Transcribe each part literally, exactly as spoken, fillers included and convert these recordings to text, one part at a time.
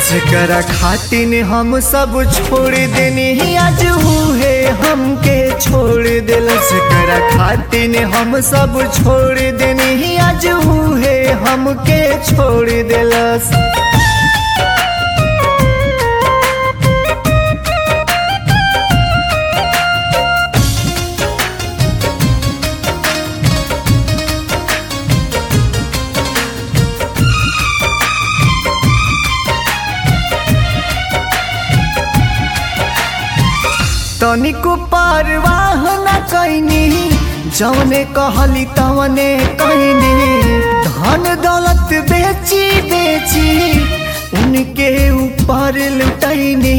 जेकरा खातिन हम सब छोड़ देनी आज है हमके छोड़ दिल। जेकरा खातिन हम सब छोड़ देनी आज है हमके छोड़ दिलस। तनिको परवाह न कैनी जौने कहली तवने कैनी। धन दौलत बेची बेची उनके ऊपर लुटैनी।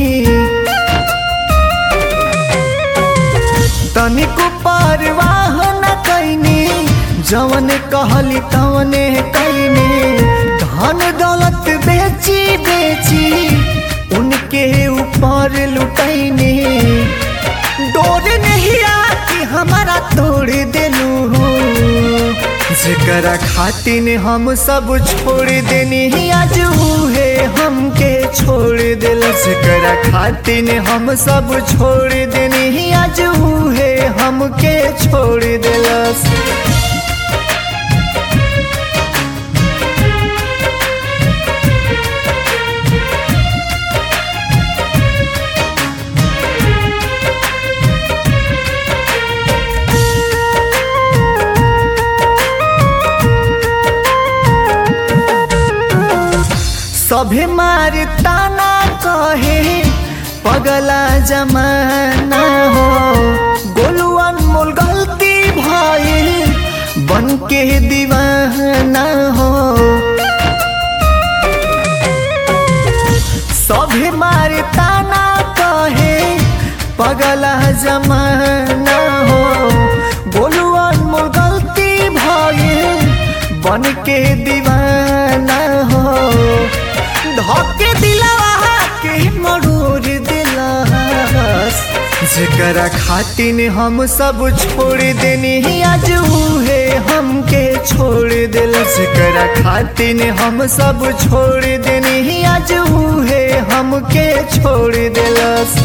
तनिको परवाह न कैनी जौने कहली तवने कैनी। धन दौलत बेची बेची उनके ऊपर लुटैनी। डोर नहीं आती हमारा तोड़ देलू हो। जेकरा खातिन हम सब छोड़ देनी आज है हमके छोड़ दिल। जेकरा खातिन हम सब छोड़ देनी आज है हमके छोड़ दिलस। सभे मारता ना कहे पगला जमाना हो। गोलू अनमोल गलती भइल बन के दीवाना हो। सभे मारता ना कहे पगला जमाना हो। गोलू अनमोल गलती भइल बन के दीवाना हो। धोके दिलवा के मरूर दिलस। जेकरा खातिन हम सब छोड़ देनी आज है हमके छोड़ दिल। जेकरा खातिन हम सब छोड़ देनी आज है हमके छोड़ दिलस।